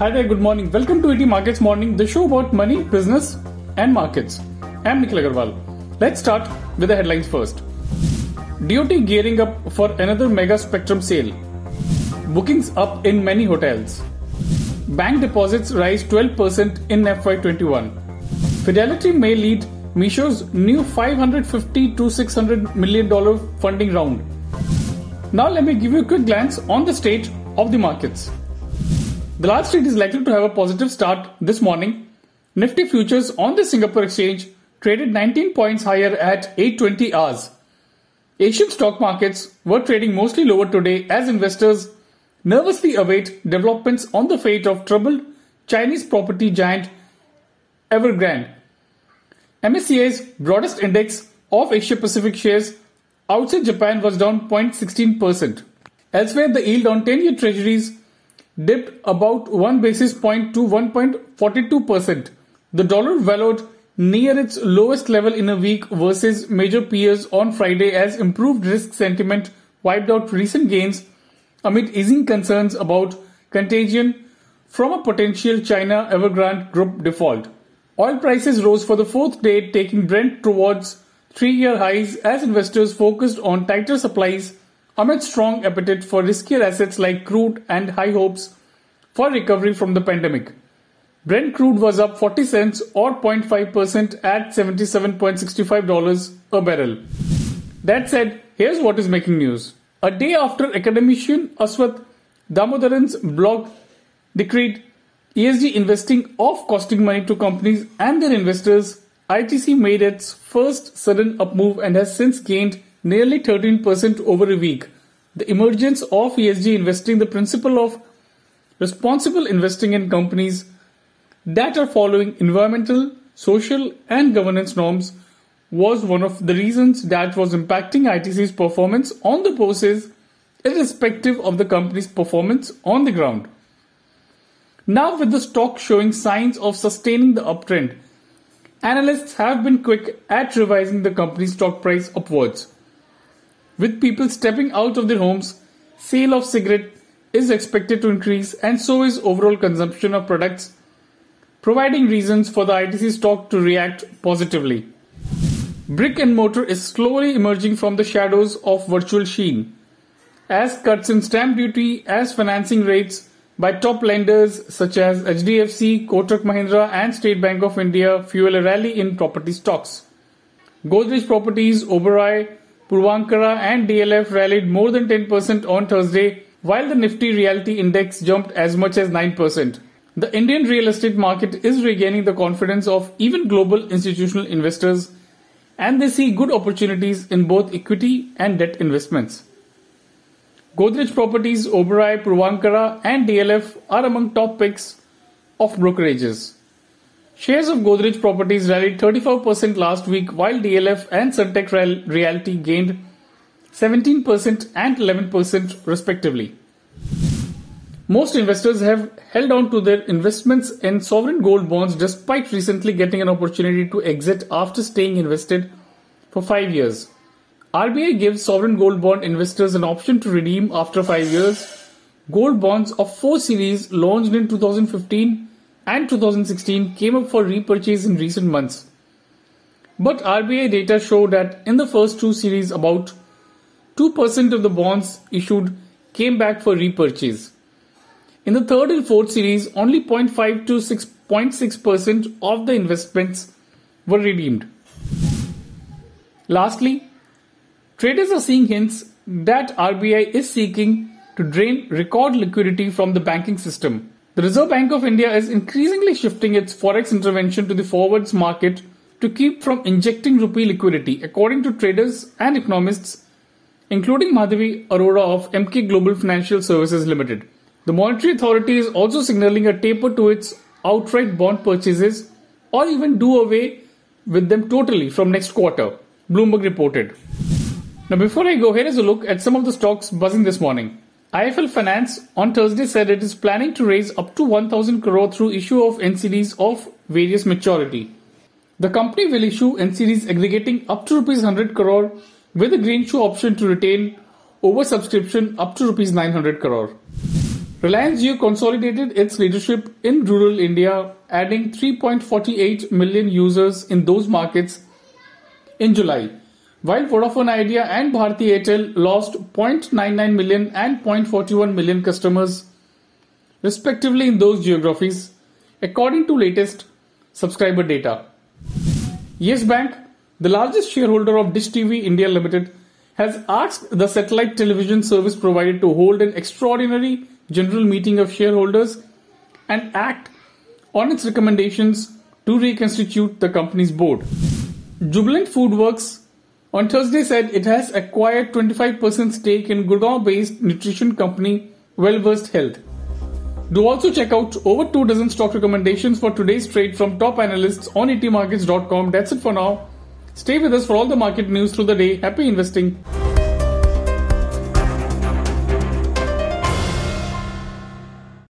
Hi there, good morning. Welcome to ET Markets Morning, the show about money, business, and markets. I'm Nikhil Agarwal. Let's start with the headlines first. DOT gearing up for another mega spectrum sale. Bookings up in many hotels. Bank deposits rise 12% in FY21. Fidelity may lead Misho's new $550 to $600 million funding round. Now let me give you a quick glance on the state of the markets. The large street is likely to have a positive start this morning. Nifty futures on the Singapore Exchange traded 19 points higher at 8:20 hours. Asian stock markets were trading mostly lower today as investors nervously await developments on the fate of troubled Chinese property giant Evergrande. MSCI's broadest index of Asia Pacific shares outside Japan was down 0.16%. Elsewhere, the yield on 10-year treasuries dipped about 1 basis point to 1.42%. The dollar wallowed near its lowest level in a week versus major peers on Friday as improved risk sentiment wiped out recent gains amid easing concerns about contagion from a potential China Evergrande Group default. Oil prices rose for the fourth day, taking Brent towards 3-year highs as investors focused on tighter supplies amid strong appetite for riskier assets like crude and high hopes for recovery from the pandemic. Brent crude was up 40 cents or 0.5% at $77.65 a barrel. That said, here's what is making news. A day after academician Aswath Damodaran's blog decreed ESG investing off costing money to companies and their investors, ITC made its first sudden up move and has since gained nearly 13% over a week. The emergence of ESG investing, the principle of responsible investing in companies that are following environmental, social, and governance norms, was one of the reasons that was impacting ITC's performance on the bourses, irrespective of the company's performance on the ground. Now, with the stock showing signs of sustaining the uptrend, analysts have been quick at revising the company's stock price upwards. With people stepping out of their homes, sale of cigarette is expected to increase and so is overall consumption of products, providing reasons for the ITC stock to react positively. Brick and mortar is slowly emerging from the shadows of virtual sheen, as cuts in stamp duty as financing rates by top lenders such as HDFC, Kotak Mahindra and State Bank of India fuel a rally in property stocks. Godrej Properties, Oberoi, Puravankara and DLF rallied more than 10% on Thursday, while the Nifty Realty Index jumped as much as 9%. The Indian real estate market is regaining the confidence of even global institutional investors, and they see good opportunities in both equity and debt investments. Godrej Properties, Oberoi, Puravankara and DLF are among top picks of brokerages. Shares of Godrej Properties rallied 34% last week, while DLF and Sunteck Realty gained 17% and 11% respectively. Most investors have held on to their investments in sovereign gold bonds despite recently getting an opportunity to exit after staying invested for 5 years. RBI gives sovereign gold bond investors an option to redeem after 5 years. Gold bonds of 4 series launched in 2015 and 2016 came up for repurchase in recent months. But RBI data show that in the first 2 series, about 2% of the bonds issued came back for repurchase. In the third and fourth series, only 0.5 to 6.6% of the investments were redeemed. Lastly, traders are seeing hints that RBI is seeking to drain record liquidity from the banking system. The Reserve Bank of India is increasingly shifting its forex intervention to the forwards market to keep from injecting rupee liquidity, according to traders and economists, including Madhavi Arora of Emkay Global Financial Services Limited. The Monetary Authority is also signaling a taper to its outright bond purchases or even do away with them totally from next quarter, Bloomberg reported. Now before I go, here is a look at some of the stocks buzzing this morning. IIFL Finance on Thursday said it is planning to raise up to 1,000 crore through issue of NCDs of various maturity. The company will issue NCDs aggregating up to Rs 100 crore with a greenshoe option to retain oversubscription up to Rs 900 crore. Reliance Jio consolidated its leadership in rural India, adding 3.48 million users in those markets in July, while Vodafone Idea and Bharti Airtel lost 0.99 million and 0.41 million customers respectively in those geographies, according to latest subscriber data. Yes Bank, the largest shareholder of Dish TV India Limited, has asked the satellite television service provider to hold an extraordinary general meeting of shareholders and act on its recommendations to reconstitute the company's board. Jubilant FoodWorks on Thursday said it has acquired 25% stake in Gurgaon-based nutrition company Wellversed Health. Do also check out over 2 dozen stock recommendations for today's trade from top analysts on etmarkets.com. That's it for now. Stay with us for all the market news through the day. Happy investing.